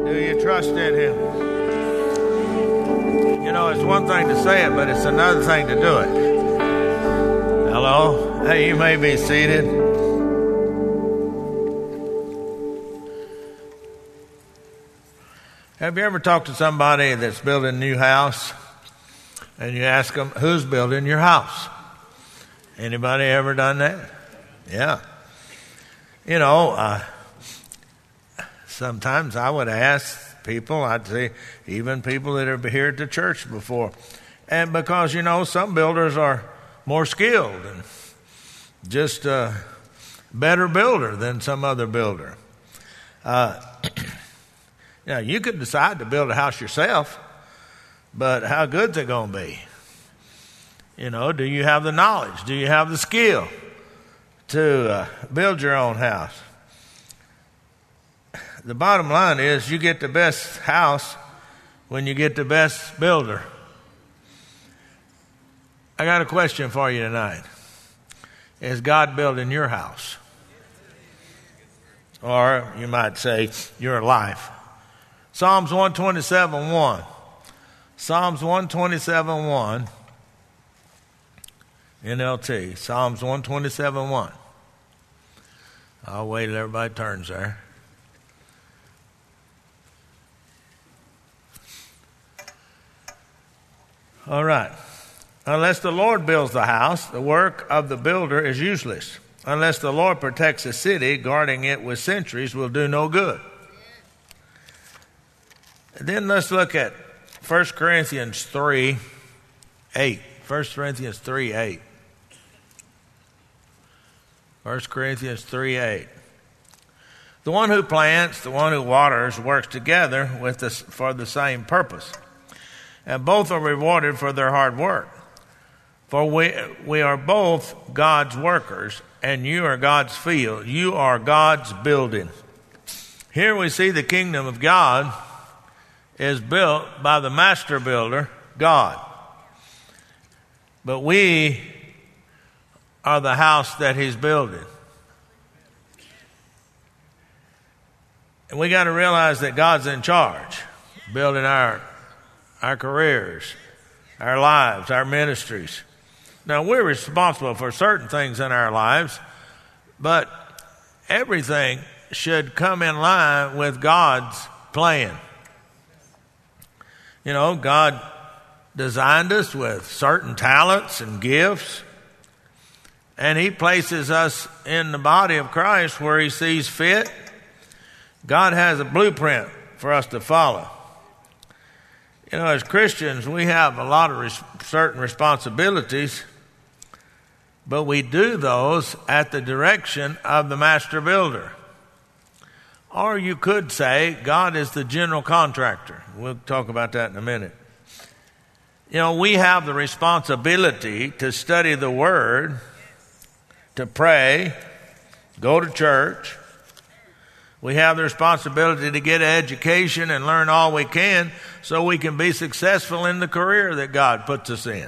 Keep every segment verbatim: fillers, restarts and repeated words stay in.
Do you trust in him? You know, it's one thing to say it, but it's another thing to do it. Hello? Hey, you may be seated. Have you ever talked to somebody that's building a new house and you ask them, who's building your house? Anybody ever done that? Yeah. You know, uh, sometimes I would ask people, I'd say even people that have been here at the church before. And because, you know, some builders are more skilled and just a better builder than some other builder. Uh, now, you could decide to build a house yourself, but how good's it going to be? You know, do you have the knowledge? Do you have the skill to uh, build your own house? The bottom line is you get the best house when you get the best builder. I got a question for you tonight. Is God building your house? Or you might say your life. Psalms one twenty-seven one. Psalms one twenty-seven one. N L T. Psalms one twenty-seven one. I'll wait till everybody turns there. All right. Unless the Lord builds the house, the work of the builder is useless. Unless the Lord protects a city, guarding it with sentries will do no good. And then let's look at First Corinthians three eight. First Corinthians three eight. First Corinthians three eight. The one who plants, the one who waters, works together with the, for the same purpose. And both are rewarded for their hard work. For we we are both God's workers, and you are God's field. You are God's building. Here we see the kingdom of God is built by the master builder, God. But we are the house that he's building. And we got to realize that God's in charge, building our, our careers, our lives, our ministries. Now, we're responsible for certain things in our lives, but everything should come in line with God's plan. You know, God designed us with certain talents and gifts, and he places us in the body of Christ where he sees fit. God has a blueprint for us to follow. You know, as Christians, we have a lot of res- certain responsibilities, but we do those at the direction of the master builder. Or you could say God is the general contractor. We'll talk about that in a minute. You know, we have the responsibility to study the Word, to pray, go to church. We have the responsibility to get an education and learn all we can so we can be successful in the career that God puts us in.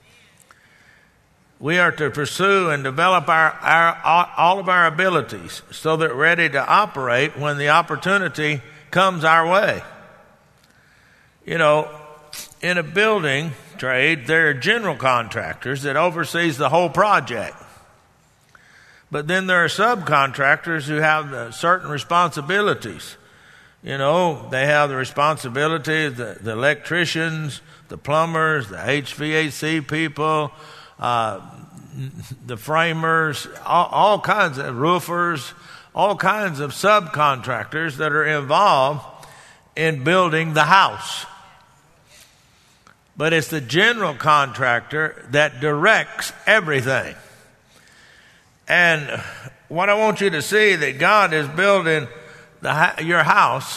We are to pursue and develop our, our all of our abilities so that we're ready to operate when the opportunity comes our way. You know, in a building trade, there are general contractors that oversees the whole project. But then there are subcontractors who have the certain responsibilities. You know, they have the responsibility, the, the electricians, the plumbers, the H V A C people, uh, the framers, all, all kinds of roofers, all kinds of subcontractors that are involved in building the house. But it's the general contractor that directs everything. And what I want you to see that God is building the, your house,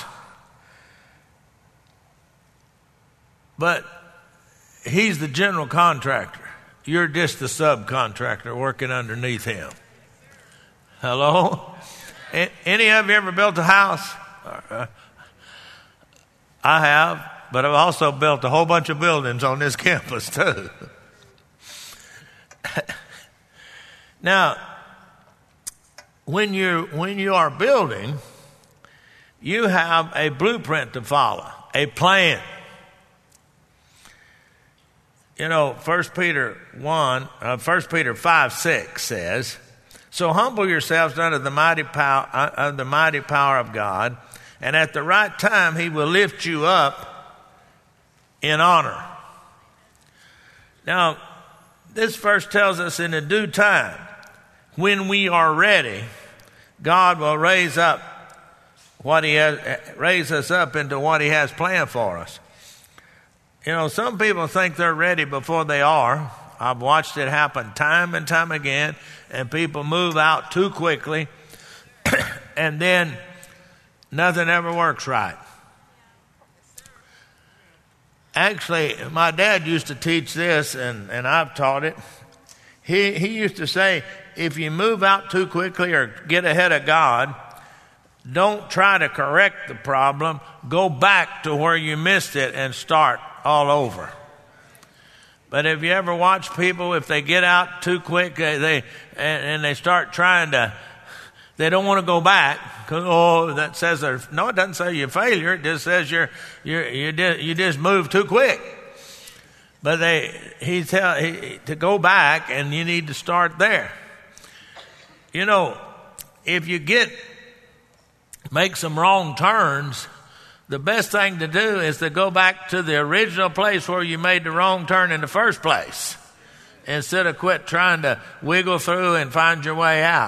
but he's the general contractor. You're just the subcontractor working underneath him. Hello? Any of you ever built a house? I have, but I've also built a whole bunch of buildings on this campus too. Now, when you when you are building, you have a blueprint to follow, a plan. You know, First Peter one, uh, First Peter five six says, "So humble yourselves under the mighty power, uh, uh, the mighty power of God, and at the right time He will lift you up in honor." Now, this verse tells us in a due time, when we are ready, God will raise up what He has, raise us up into what He has planned for us. You know, some people think they're ready before they are. I've watched it happen time and time again, and people move out too quickly, and then nothing ever works right. Actually, my dad used to teach this, and, and I've taught it. He, he used to say, if you move out too quickly or get ahead of God, don't try to correct the problem. Go back to where you missed it and start all over. But if you ever watch people, if they get out too quick, they, they and, and they start trying to, they don't want to go back because oh, that says they're no, it doesn't say you're a failure. It just says you're you're you did you just moved too quick. But they he tell he, to go back, and you need to start there. You know, if you get make some wrong turns, the best thing to do is to go back to the original place where you made the wrong turn in the first place, instead of quit trying to wiggle through and find your way out.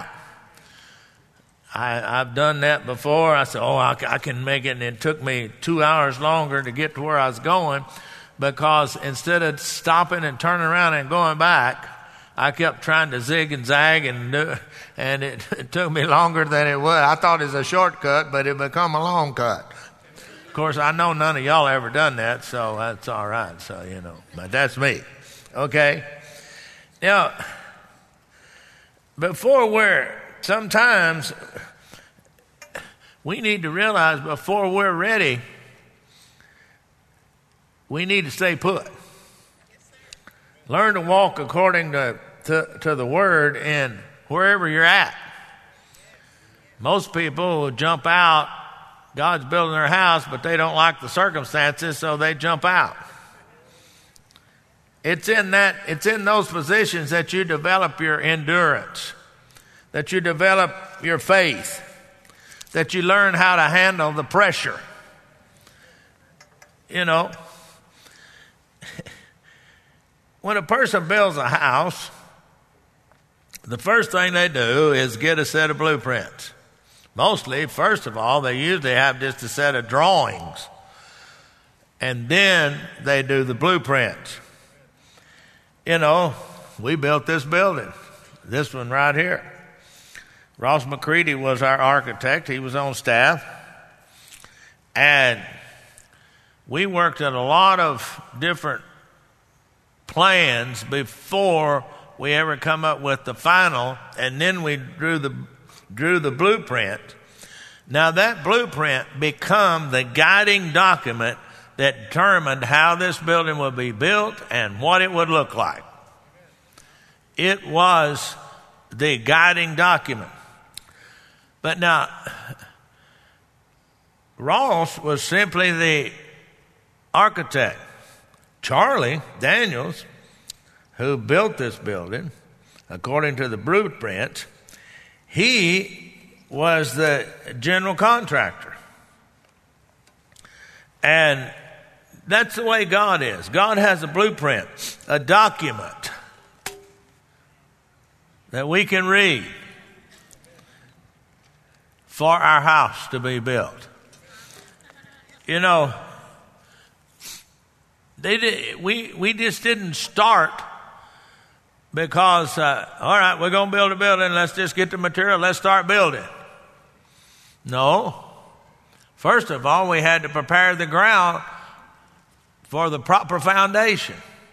I, I've done that before. I said, oh, I, I can make it, and it took me two hours longer to get to where I was going, because instead of stopping and turning around and going back, I kept trying to zig and zag, and do, and it, it took me longer than it would. I thought it was a shortcut, but it become a long cut. Of course, I know none of y'all ever done that, so that's all right. So, you know, but that's me. Okay? Now, before we're, sometimes we need to realize before we're ready, we need to stay put. Learn to walk according to, to, to the Word in wherever you're at. Most people will jump out. God's building their house, but they don't like the circumstances, so they jump out. It's in that, it's in those positions that you develop your endurance, that you develop your faith, that you learn how to handle the pressure. You know, when a person builds a house, the first thing they do is get a set of blueprints. Mostly, first of all, they usually have just a set of drawings. And then they do the blueprints. You know, we built this building, this one right here. Ross McCready was our architect. He was on staff. And we worked at a lot of different plans before we ever come up with the final, and then we drew the drew the blueprint. Now that blueprint became the guiding document that determined how this building would be built and what it would look like. It was the guiding document. But now, Ross was simply the architect. Charlie Daniels, who built this building, according to the blueprint, he was the general contractor. And that's the way God is. God has a blueprint, a document that we can read for our house to be built. You know, they did, we, we just didn't start because, uh, all right, we're going to build a building. Let's just get the material. Let's start building. No. First of all, we had to prepare the ground for the proper foundation.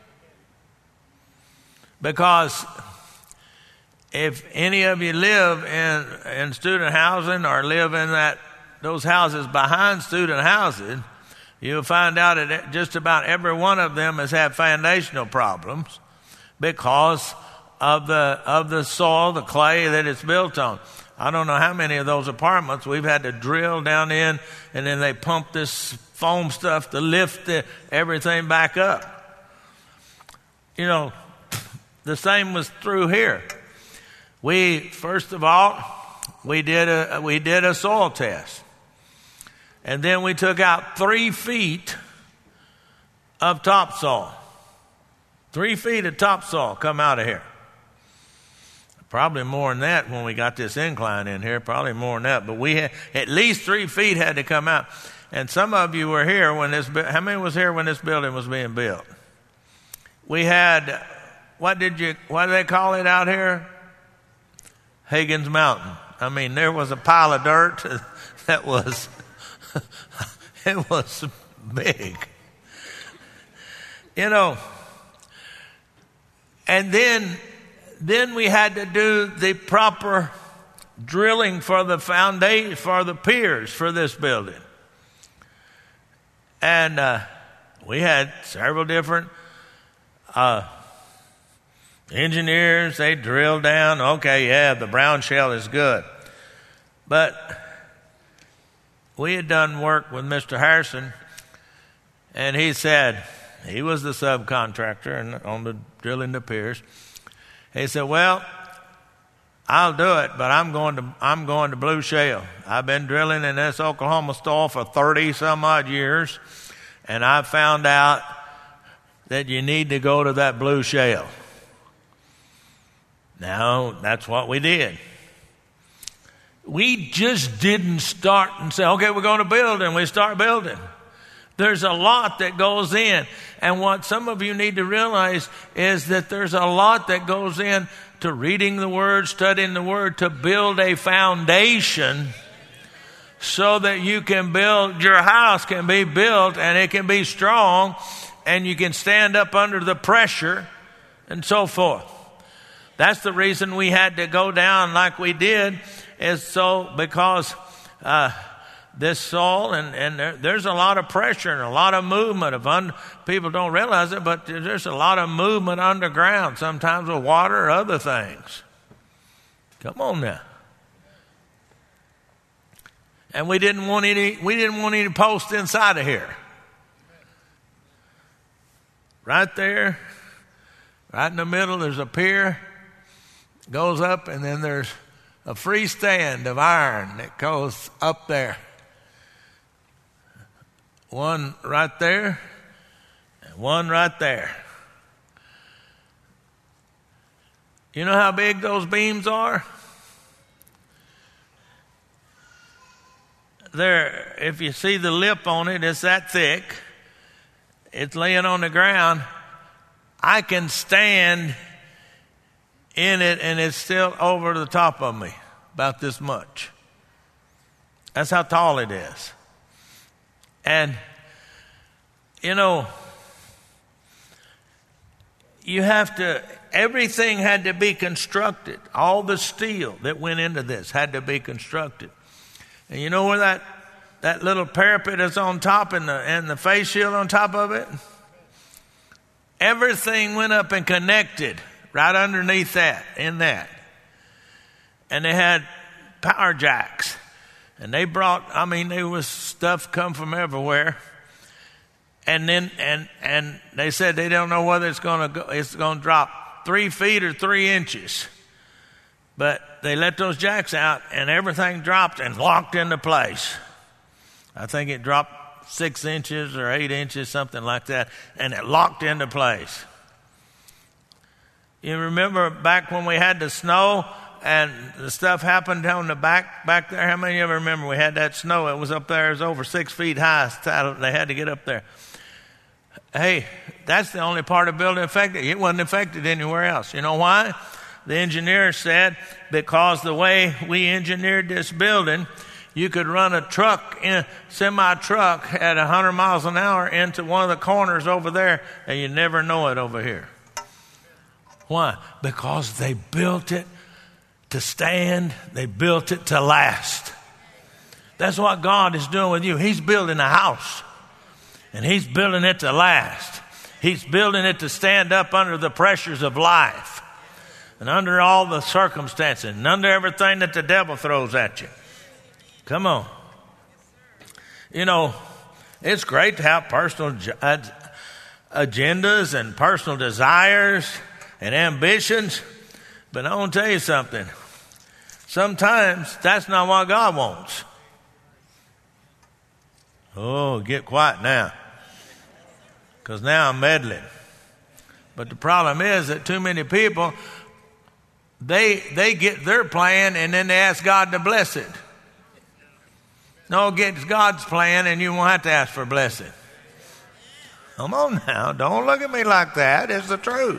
Because if any of you live in, in student housing or live in that those houses behind student housing, you'll find out that just about every one of them has had foundational problems because of the of the soil, the clay that it's built on. I don't know how many of those apartments we've had to drill down in, and then they pump this foam stuff to lift the, everything back up. You know, the same was through here. We, first of all, we did a, we did a soil test. And then we took out three feet of topsoil. Three feet of topsoil come out of here. Probably more than that when we got this incline in here, probably more than that. But we had, at least three feet had to come out. And some of you were here when this, how many was here when this building was being built? We had, what did you, what do they call it out here? Hagen's Mountain. I mean, there was a pile of dirt that was, it was big. You know, and then, then we had to do the proper drilling for the foundation, for the piers for this building. And uh, we had several different uh, engineers. They drilled down. Okay, yeah, the brown shell is good. But we had done work with Mister Harrison, and he said, he was the subcontractor and on the drilling the piers. He said, well, I'll do it, but I'm going to I'm going to Blue Shale. I've been drilling in this Oklahoma store for thirty some odd years, and I found out that you need to go to that Blue Shale. Now, that's what we did. We just didn't start and say, okay, we're going to build, and we start building. There's a lot that goes in. And what some of you need to realize is that there's a lot that goes in to reading the Word, studying the Word, to build a foundation so that you can build, your house can be built and it can be strong and you can stand up under the pressure and so forth. That's the reason we had to go down like we did, is so because uh, this soil, and, and there, there's a lot of pressure and a lot of movement. Of un, people don't realize it, but there's a lot of movement underground, sometimes with water or other things. Come on now. And we didn't want any, we didn't want any posts inside of here. Right there, right in the middle, there's a pier, goes up, and then there's a free stand of iron that goes up there. One right there, and one right there. You know how big those beams are? There, if you see the lip on it, it's that thick. It's laying on the ground. I can stand in it, and it's still over the top of me, about this much. That's how tall it is. And, you know, you have to, everything had to be constructed. All the steel that went into this had to be constructed. And you know where that, that little parapet is on top and the, and the face shield on top of it? Everything went up and connected right underneath that, in that. And they had power jacks. And they brought, I mean, there was stuff come from everywhere. And then, and, and they said they don't know whether it's going to go, it's going to drop three feet or three inches. But they let those jacks out and everything dropped and locked into place. I think it dropped six inches or eight inches, something like that. And it locked into place. You remember back when we had the snow and the stuff happened down the back back there? How many of you remember we had that snow? It was up there. It was over six feet high. They had to get up there. Hey, that's the only part of the building affected. It wasn't affected anywhere else. You know why? The engineer said because the way we engineered this building, you could run a truck, in, semi-truck at one hundred miles an hour into one of the corners over there, and you never know it over here. Why? Because they built it to stand. They built it to last. That's what God is doing with you. He's building a house, and He's building it to last. He's building it to stand up under the pressures of life. and under all the circumstances and under everything that the devil throws at you. Come on. You know, it's great to have personal agendas and personal desires and ambitions, but I want to tell you something. Sometimes that's not what God wants. Oh, get quiet now, because now I'm meddling. But the problem is that too many people, they they get their plan and then they ask God to bless it. No, get God's plan and you won't have to ask for a blessing. Come on now, don't look at me like that. It's the truth.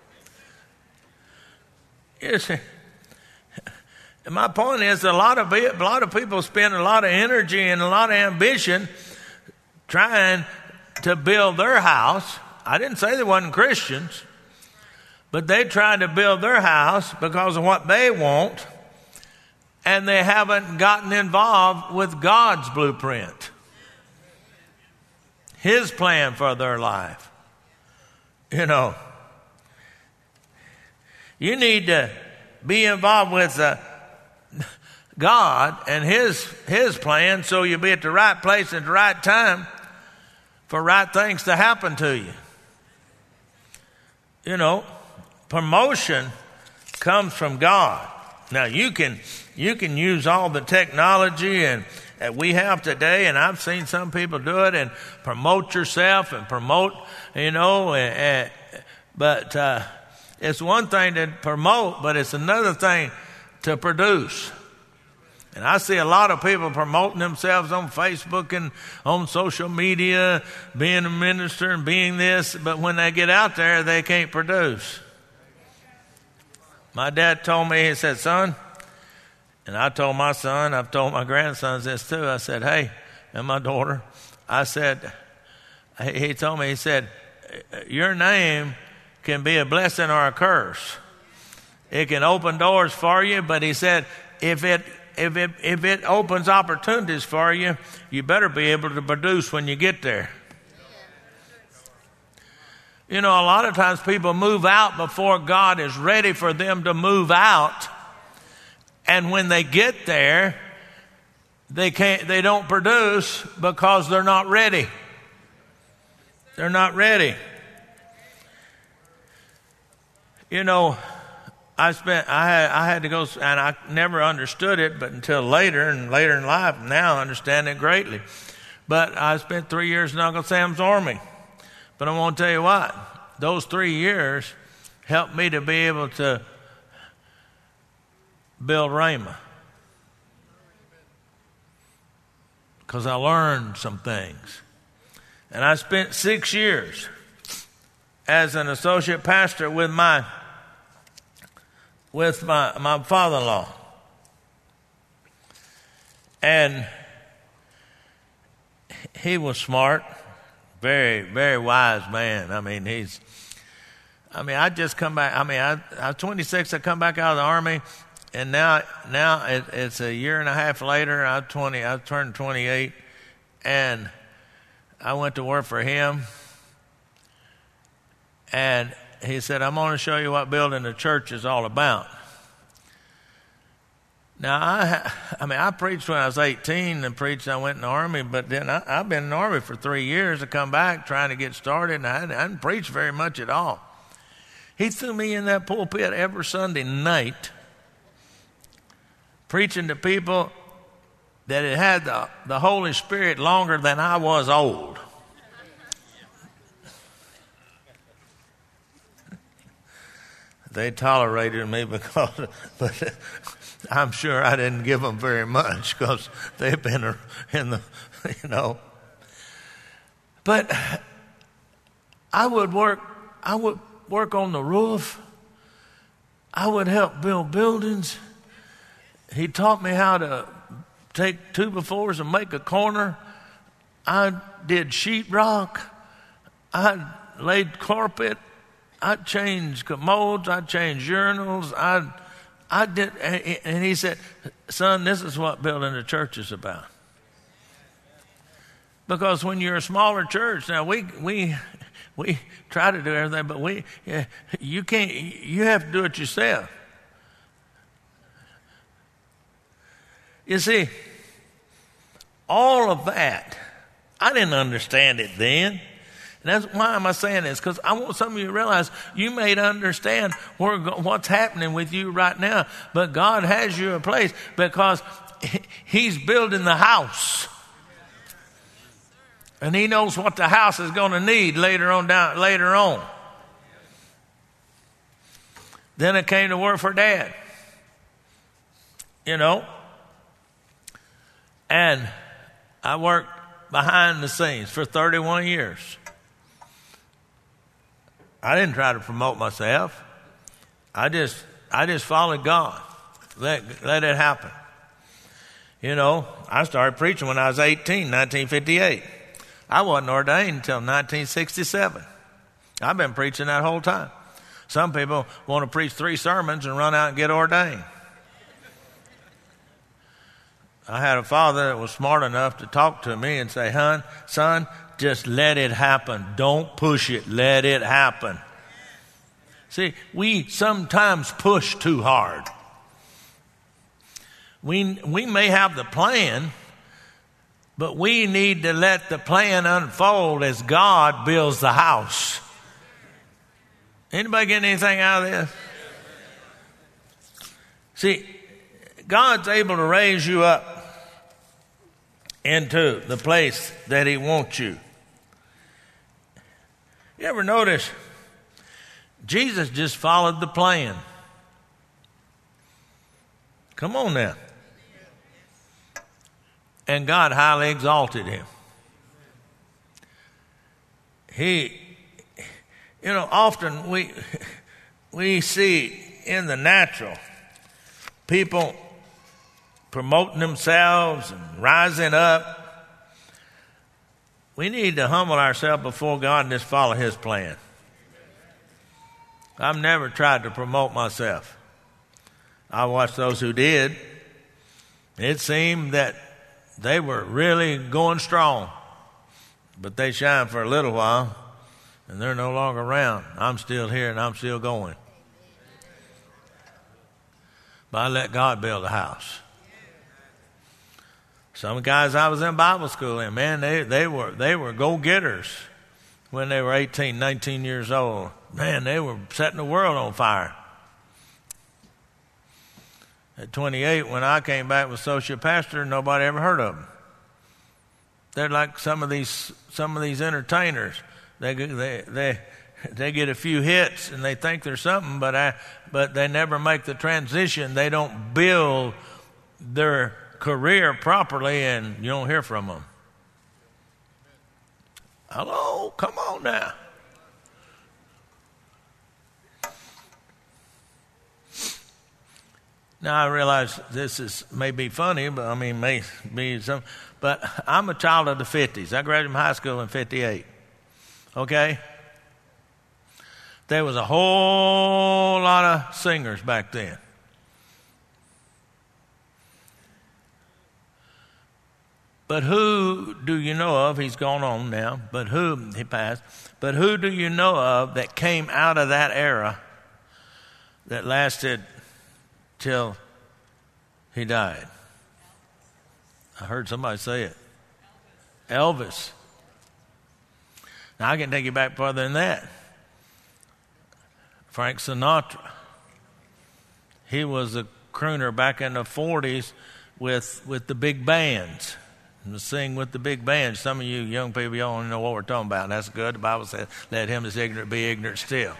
You see, my point is a lot of a lot of people spend a lot of energy and a lot of ambition trying to build their house. I didn't say they wasn't Christians, but they tried to build their house because of what they want, and they haven't gotten involved with God's blueprint, His plan for their life. You know, you need to be involved with uh, God and His His plan, so you'll be at the right place at the right time for right things to happen to you. You know, promotion comes from God. Now you can you can use all the technology and that we have today, and I've seen some people do it and promote yourself and promote, you know, and, and, but uh, it's one thing to promote, but it's another thing to produce. And I see a lot of people promoting themselves on Facebook and on social media, being a minister and being this, but when they get out there, they can't produce. My dad told me, he said, son, and I told my son, I've told my grandsons this too, I said, hey, and my daughter, I said, he told me, he said, your name can be a blessing or a curse. It can open doors for you, but he said, if it If it, if it opens opportunities for you, you better be able to produce when you get there. You know, a lot of times people move out before God is ready for them to move out. And when they get there, they can't, they don't produce because they're not ready. They're not ready. You know, I spent, I had, I had to go, and I never understood it, but until later and later in life, now I understand it greatly. But I spent three years in Uncle Sam's Army. But I want to tell you what, those three years helped me to be able to build Rhema. Because I learned some things. And I spent six years as an associate pastor with my with my, my father-in-law. And he was smart, very, very wise man. I mean, he's, I mean, I just come back, I mean, I, I was twenty-six, I come back out of the Army, and now, now it, it's a year and a half later, I'm twenty, I turned twenty-eight, and I went to work for him, and he said, I'm going to show you what building a church is all about. Now, I I mean, I preached when I was eighteen and preached, I went in the Army, but then I, I've been in the Army for three years. I come back trying to get started, and I, I didn't preach very much at all. He threw me in that pulpit every Sunday night, preaching to people that had had the, the Holy Spirit longer than I was old. They tolerated me because, but I'm sure I didn't give them very much because they've been in the, you know. But I would work, I would work on the roof. I would help build buildings. He taught me how to take two by fours and make a corner. I did sheetrock. I laid carpet. I changed commodes, I changed urinals, I, I did, and he said, son, this is what building a church is about. Because when you're a smaller church, now we we we try to do everything, but we you can't. You have to do it yourself. You see, all of that, I didn't understand it then. And that's why am I saying this? Because I want some of you to realize you may understand where, what's happening with you right now, but God has you a place because He's building the house. And He knows what the house is going to need later on down later on. Then I came to work for Dad. You know. And I worked behind the scenes for thirty-one years. I didn't try to promote myself. I just I just followed God. Let, let it happen. You know, I started preaching when I was eighteen, nineteen fifty-eight. I wasn't ordained until nineteen sixty-seven. I've been preaching that whole time. Some people want to preach three sermons and run out and get ordained. I had a father that was smart enough to talk to me and say, "Hun, son, just let it happen. Don't push it. Let it happen." See, we sometimes push too hard. We, we may have the plan, but we need to let the plan unfold as God builds the house. Anybody getting anything out of this? See, God's able to raise you up into the place that He wants you. You ever notice Jesus just followed the plan? Come on now. And God highly exalted Him. He, you know, often we we see in the natural people promoting themselves and rising up. We need to humble ourselves before God and just follow His plan. I've never tried to promote myself. I watched those who did. It seemed that they were really going strong, but they shined for a little while, and they're no longer around. I'm still here, and I'm still going. But I let God build a house. Some guys I was in Bible school and man, they, they were they were go-getters when they were eighteen, nineteen years old. Man, they were setting the world on fire. At twenty-eight, when I came back with associate pastor, nobody ever heard of them. They're like some of these some of these entertainers. They they they they get a few hits and they think they're something, but I but they never make the transition. They don't build their career properly, and you don't hear from them. Hello, come on now. Now I realize this is may be funny, but I mean may be some. But I'm a child of the fifties. I graduated from high school in fifty-eight. Okay. There was a whole lot of singers back then. But who do you know of? He's gone on now. But who, he passed. But who do you know of that came out of that era that lasted till he died? I heard somebody say it. Elvis. Now I can take you back further than that. Frank Sinatra. He was a crooner back in the forties with with the big bands. To sing with the big band. Some of you young people, you don't know what we're talking about. That's good. The Bible says, let him that's ignorant be ignorant still.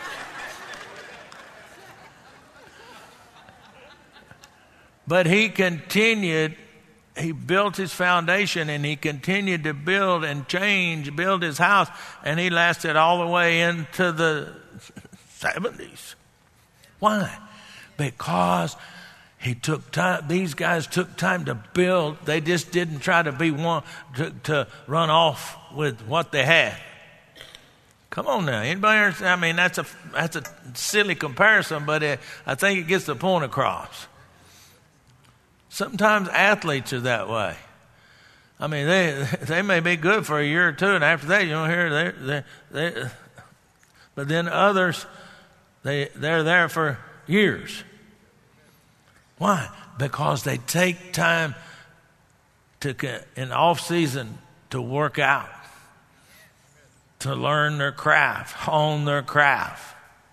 But he continued, he built his foundation and he continued to build and change, build his house, and he lasted all the way into the seventies. Why? Because He took time. These guys took time to build. They just didn't try to be one to, to run off with what they had. Come on now, anybody understand? I mean, that's a that's a silly comparison, but it, I think it gets the point across. Sometimes athletes are that way. I mean, they they may be good for a year or two, and after that, you don't hear they they they. But then others, they they're there for years. Why? Because they take time to in off season to work out, to learn their craft, hone their craft.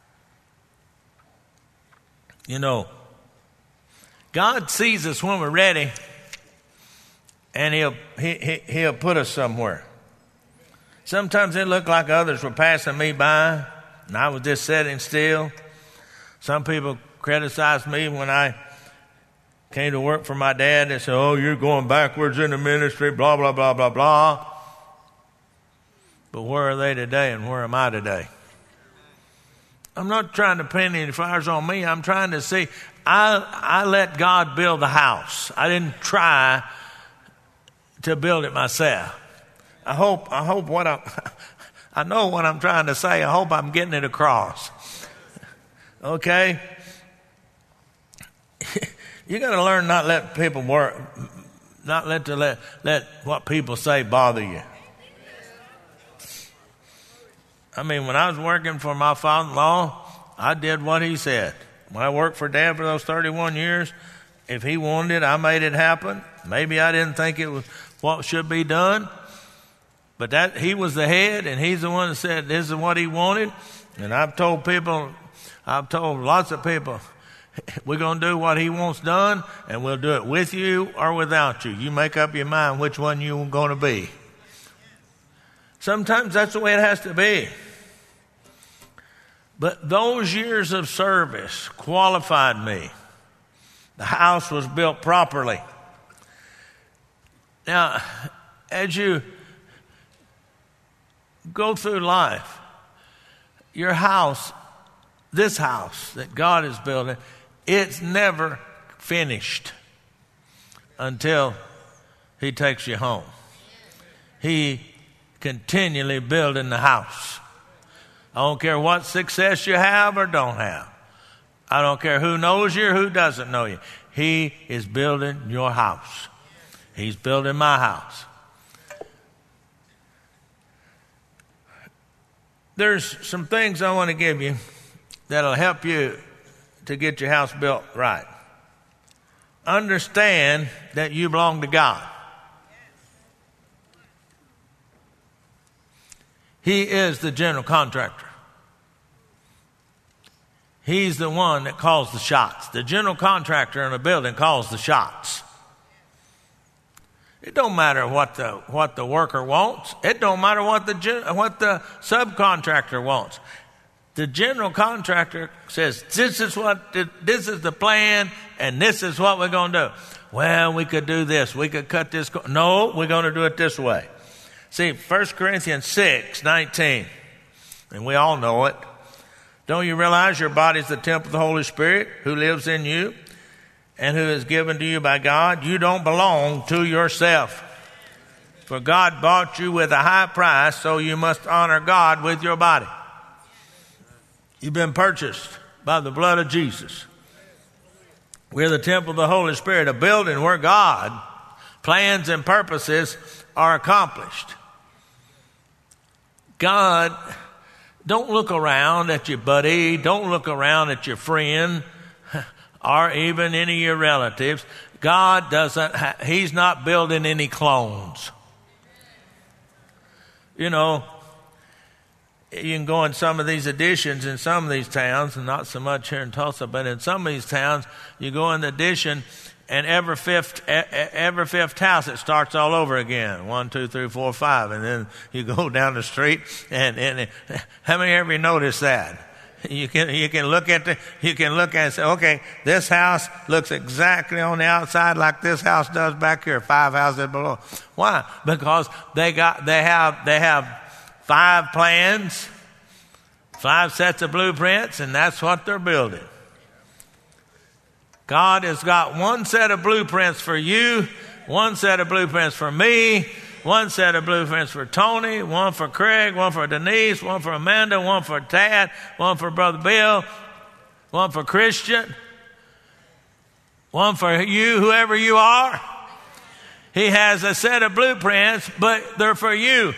You know, God sees us when we're ready. And he'll, he, he, he'll put us somewhere. Sometimes it looked like others were passing me by, and I was just sitting still. Some people criticized me when I came to work for my dad. They said, oh, you're going backwards in the ministry, blah, blah, blah, blah, blah. But where are they today, and where am I today? I'm not trying to pin any fires on me. I'm trying to see. I, I let God build the house. I didn't try to build it myself. I hope, I hope what I, I know what I'm trying to say. I hope I'm getting it across. Okay? You got to learn not let people work, not let to let, let what people say bother you. I mean, when I was working for my father-in-law, I did what he said. When I worked for Dad for those thirty-one years, if he wanted it, I made it happen. Maybe I didn't think it was what should be done, but that he was the head, and he's the one that said this is what he wanted. And I've told people, I've told lots of people, we're going to do what he wants done, and we'll do it with you or without you. You make up your mind which one you're going to be. Sometimes that's the way it has to be. But those years of service qualified me. The house was built properly. Now, as you go through life, your house, this house that God is building, it's never finished until he takes you home. He continually building the house. I don't care what success you have or don't have. I don't care who knows you or who doesn't know you. He is building your house. He's building my house. There's some things I want to give you that'll help you to get your house built right. Understand that you belong to God. He is the general contractor. He's the one that calls the shots. The general contractor in a building calls the shots. It don't matter what the what the worker wants. It don't matter what the what the subcontractor wants. The general contractor says, "This is what the, this is the plan, and this is what we're going to do." Well, we could do this. We could cut this. Co- no, we're going to do it this way. See, First Corinthians six nineteen, and we all know it. Don't you realize your body is the temple of the Holy Spirit who lives in you and who is given to you by God? You don't belong to yourself. For God bought you with a high price, so you must honor God with your body. You've been purchased by the blood of Jesus. We're the temple of the Holy Spirit, a building where God plans and purposes are accomplished. God, don't look around at your buddy. Don't look around at your friend or even any of your relatives. God doesn't, ha- he's not building any clones. You know, you can go in some of these additions in some of these towns, and not so much here in Tulsa, but in some of these towns, you go in the addition, and every fifth every fifth house, it starts all over again. One, two, three, four, five. And then you go down the street, and, and it, how many of you noticed that? You can you can look at the you can look at it and say, okay, this house looks exactly on the outside like this house does back here, five houses below. Why? Because they got they have they have five plans, five sets of blueprints, and that's what they're building. God has got one set of blueprints for you, one set of blueprints for me, one set of blueprints for Tony, one for Craig, one for Denise, one for Amanda, one for Tad, one for Brother Bill, one for Christian, one for you, whoever you are. He has a set of blueprints, but they're for you.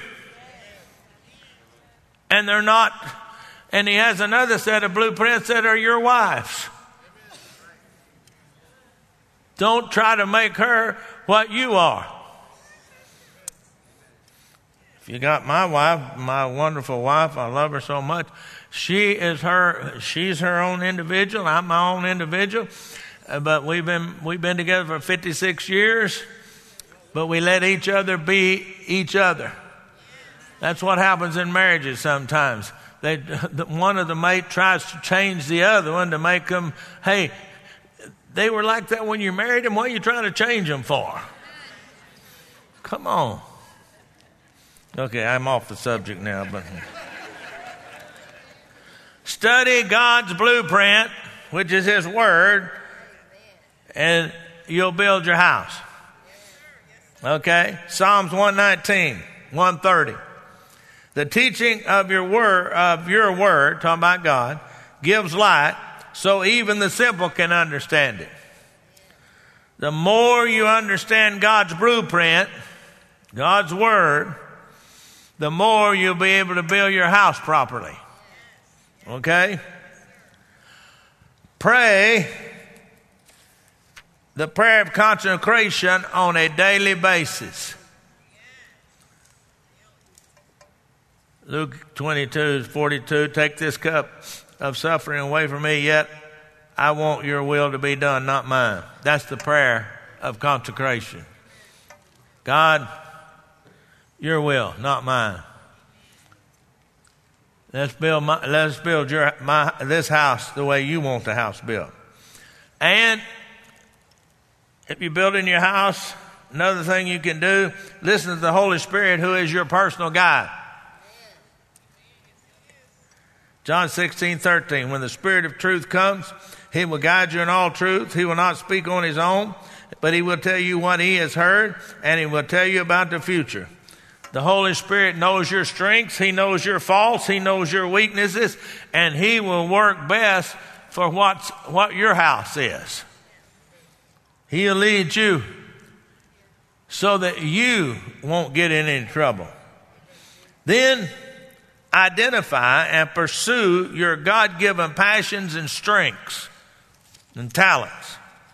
And they're not, and he has another set of blueprints that are your wife's. Don't try to make her what you are. If you got my wife, my wonderful wife, I love her so much. She is her, she's her own individual. I'm my own individual. Uh, but we've been, we've been together for fifty-six years. But we let each other be each other. That's what happens in marriages sometimes. They, one of the mate tries to change the other one to make them, hey, they were like that when you married them. What are you trying to change them for? Come on. Okay, I'm off the subject now. But study God's blueprint, which is His Word, and you'll build your house. Okay, Psalms one nineteen, one thirty. The teaching of your word, of your word, talking about God, gives light, so even the simple can understand it. The more you understand God's blueprint, God's word, the more you'll be able to build your house properly. Okay? Pray the prayer of consecration on a daily basis. Luke twenty-two, forty-two, take this cup of suffering away from me, yet I want your will to be done, not mine. That's the prayer of consecration. God, your will, not mine. Let's build my, let's build your my this house the way you want the house built. And if you're building your house, another thing you can do, listen to the Holy Spirit, who is your personal guide. John sixteen, thirteen, when the Spirit of truth comes, He will guide you in all truth. He will not speak on His own, but He will tell you what He has heard, and He will tell you about the future. The Holy Spirit knows your strengths. He knows your faults. He knows your weaknesses, and He will work best for what's, what your house is. He'll lead you so that you won't get in any trouble. Then identify and pursue your God-given passions and strengths and talents.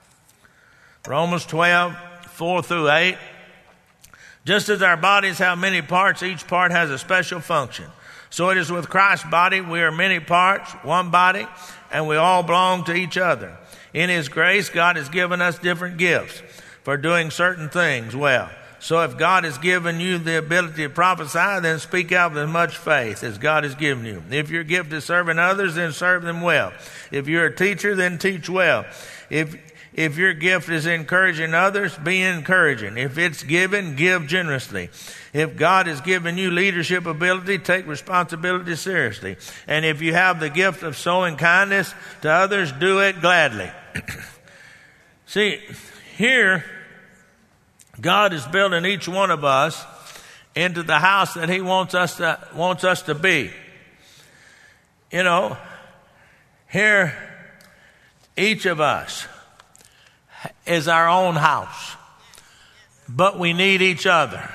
Romans twelve, four through eight. Just as our bodies have many parts, each part has a special function. So it is with Christ's body. We are many parts, one body, and we all belong to each other. In His grace, God has given us different gifts for doing certain things well. So if God has given you the ability to prophesy, then speak out with as much faith as God has given you. If your gift is serving others, then serve them well. If you're a teacher, then teach well. If if your gift is encouraging others, be encouraging. If it's given, give generously. If God has given you leadership ability, take responsibility seriously. And if you have the gift of showing kindness to others, do it gladly. See, here, God is building each one of us into the house that He wants us to, wants us to be. You know, here, each of us is our own house, but we need each other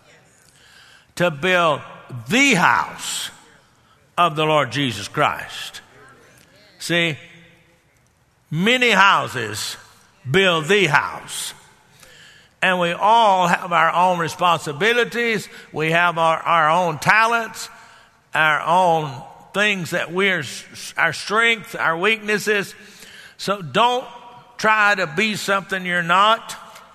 to build the house of the Lord Jesus Christ. See, many houses build the house. And we all have our own responsibilities. We have our, our own talents, our own things that we're, our strengths, our weaknesses. So don't try to be something you're not.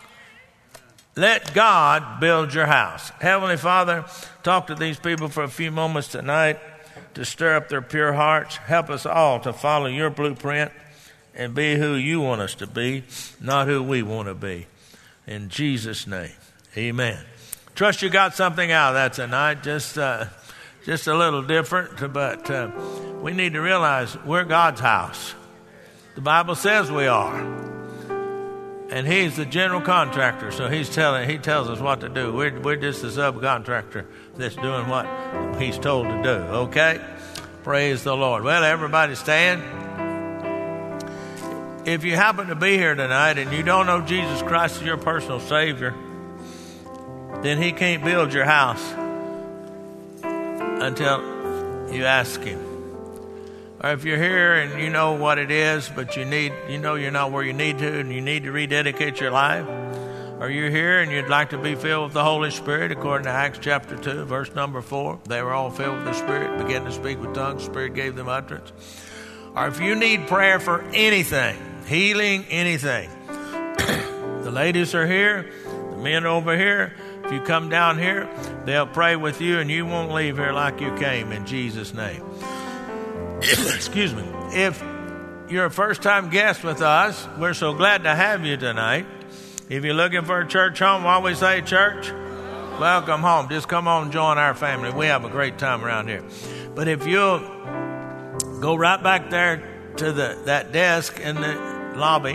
Let God build your house. Heavenly Father, talk to these people for a few moments tonight to stir up their pure hearts. Help us all to follow your blueprint and be who you want us to be, not who we want to be. In Jesus' name, amen. Trust you got something out of that tonight. Just, uh, just a little different, but uh, we need to realize we're God's house. The Bible says we are. And He's the general contractor, so He's telling, He tells us what to do. We're, we're just the subcontractor that's doing what He's told to do, okay? Praise the Lord. Well, everybody stand. If you happen to be here tonight and you don't know Jesus Christ as your personal Savior, then he can't build your house until you ask him. Or if you're here and you know what it is, but you need, you know you're not where you need to, and you need to rededicate your life, or you're here and you'd like to be filled with the Holy Spirit, according to Acts chapter two, verse number four, they were all filled with the Spirit, began to speak with tongues, the Spirit gave them utterance. Or if you need prayer for anything, healing, anything, the ladies are here, the men over here. If you come down here, they'll pray with you, and you won't leave here like you came, in Jesus' name. Excuse me. If you're a first-time guest with us, we're so glad to have you tonight. If you're looking for a church home, what we say, church? Welcome home. Just come on and join our family. We have a great time around here. But if you'll go right back there to the that desk in the lobby,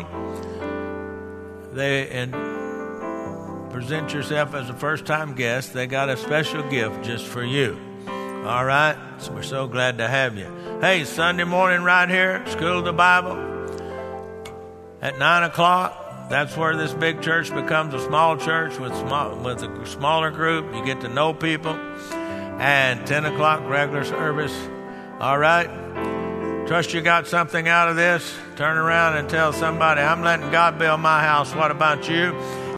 they and present yourself as a first-time guest. They got a special gift just for you. All right? So we're so glad to have you. Hey, Sunday morning right here, School of the Bible at nine o'clock. That's where this big church becomes a small church with small, with a smaller group. You get to know people. And ten o'clock, regular service. All right? Trust you got something out of this. Turn around and tell somebody, I'm letting God build my house. What about you?